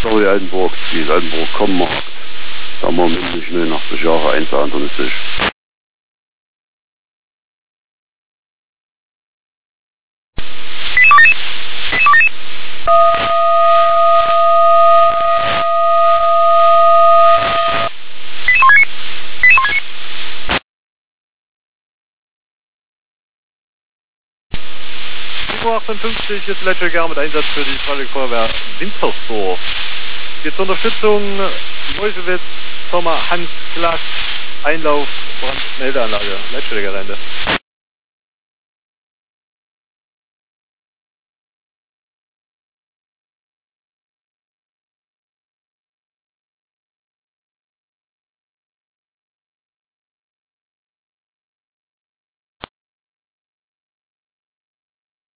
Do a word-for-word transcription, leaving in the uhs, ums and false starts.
Sorry, Altenburg, die Altenburg Kommarkt. Da haben wir mindestens neunundachtzig Jahre einzahlen, dann ist es. achtundfünfzig, hier ist Ledger Gar mit Einsatz für die Freiwillige Feuerwehr Wintersdorf. Jetzt zur Unterstützung Neuschewitz, Firma Hans Glas, Einlauf, Brandmeldeanlage, Ledger Gelände.